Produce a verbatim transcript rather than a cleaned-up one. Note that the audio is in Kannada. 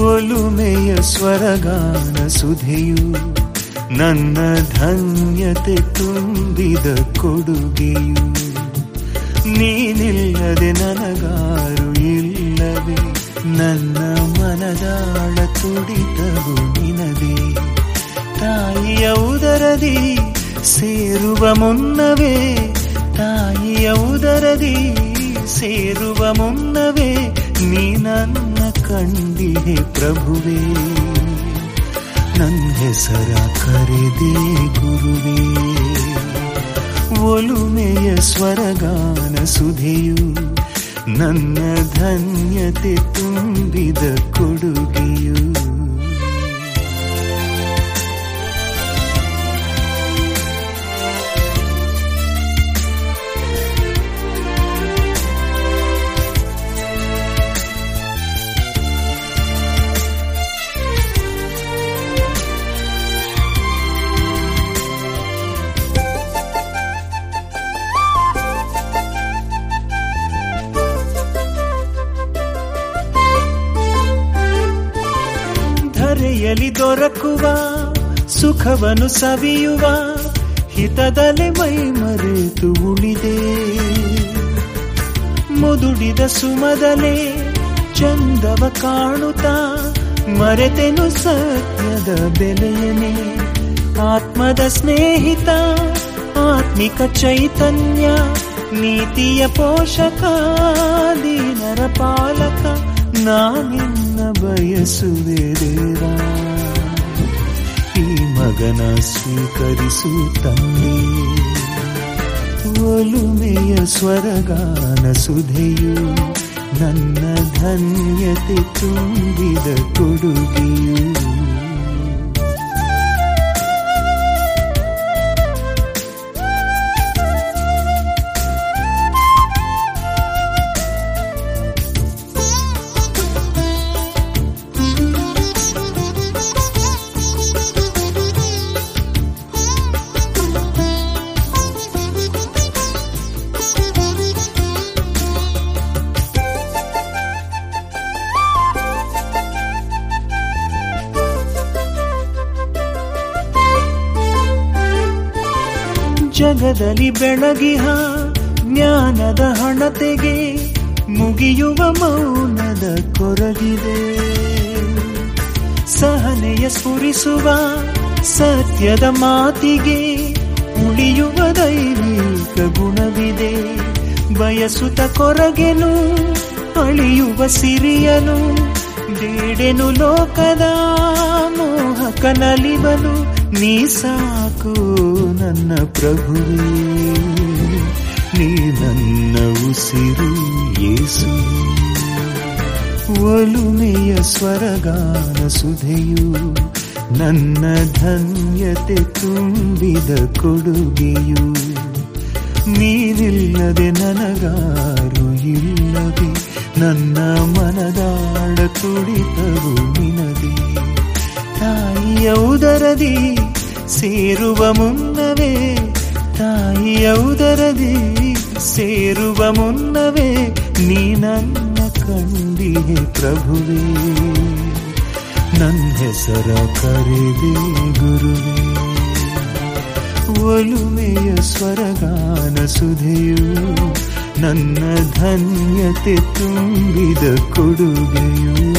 ಒಲುಮೆಯ ಸ್ವರಗಾನ ಸುಧೆಯು ನನ್ನ ಧನ್ಯತೆ ತುಂಬಿದ ಕೊಡುಗೆಯು. ನೀನಿಲ್ಲದೆ ನನಗಾರು ಇಲ್ಲವೇ, ನನ್ನ ಮನದಾಳ ತುಡಿತವು ನಿನದೇ. ತಾಯಿಯ ಉದರದಿ ಸೇರುವ ಮುನ್ನವೇ, ತಾಯಿಯ ಉದರದಿ ಸೇರುವ ಮುನ್ನವೇ ನೀ ನನ್ನ ಕಂಡಿಹೆ ಪ್ರಭುವೇ. ನನ್ನ ಹೆಸರ ಕರೆದೇ ಗುರುವೇ. ಒಲುಮೆಯ ಸ್ವರಗಾನ ಸುಧೆಯು ನನ್ನ ಧನ್ಯತೆ ತುಂಬಿದ ಕೊಡುಗೆಯು. ಧರೆಯಲಿ ದೊರಕುವ ಸುಖವನ್ನು ಸವಿಯುವ ಹಿತದಲೆ ಮೈ ಮರೆತು ಉಳಿದೆ. ಮುದುಡಿದ ಸುಮದಲೆ ಚಂದವ ಕಾಣುತ್ತಾ ಮರೆತೆನು ಸತ್ಯದ ಬೆಲೆಯನೇ. ಆತ್ಮದ ಸ್ನೇಹಿತ, ಆತ್ಮಿಕ ಚೈತನ್ಯ, ನೀತಿಯ ಪೋಷಕ, ದೀನರ ಪಾಲಕ, ನಾನಿನ್ನ ಬಯಸುವೆ ದೇವ. ಈ ಮಗನ ಸ್ವೀಕರಿಸು ತಂದೆ. ಒಲುಮೆಯ ಸ್ವರಗಾನ ಸುಧೆಯು ನನ್ನ ಧನ್ಯತೆ ತುಂಬಿದ ಕೊಡುಗೆಯು. ಜಗದಲ್ಲಿ ಬೆಳಗಿಹ ಜ್ಞಾನದ ಹಣತೆಗೆ ಮುಗಿಯುವ ಮೌನದ ಕೊರಗಿದೆ. ಸಹನೆಯ ಸ್ಫುರಿಸುವ ಸತ್ಯದ ಮಾತಿಗೆ ಉಳಿಯುವ ದೈವಿಕ ಗುಣವಿದೆ. ಬಯಸುತ್ತ ಕೊರಗೆನು ಅಳಿಯುವ ಸಿರಿಯನು, ಬೇಡೆನು ಲೋಕದ ಮೋಹಕ ನಲಿವನು. ನೀ ಸಾಕು ನನ್ನ ಪ್ರಭುವೇ, ನೀ ನನ್ನ ಉಸಿರು ಯೇಸು. ಒಲುಮೆಯ ಸ್ವರಗಾನ ಸುಧೆಯು ನನ್ನ ಧನ್ಯತೆ ತುಂಬಿದ ಕೊಡುಗೆಯು. ನೀನಿಲ್ಲದೆ ನನಗಾರು ಇಲ್ಲದೆ, ನನ್ನ ಮನದಾಳ ತುಡಿತವು ನಿನದೇ. ತಾಯಿಯ ಉದರದಿ ಸೇರುವ ಮುನ್ನವೇ, ತಾಯಿಯ ಉದರದಿ ಸೇರುವ ಮುನ್ನವೇ ನೀ ನನ್ನ ಕಂಡಿಹೆ ಪ್ರಭುವೇ. ನನ್ನ ಹೆಸರ ಕರೆದೇ ಗುರುವೇ. ಒಲುಮೆಯ ಸ್ವರಗಾನ ಸುಧೆಯು ನನ್ನ ಧನ್ಯತೆ ತುಂಬಿದ ಕೊಡುಗೆಯು.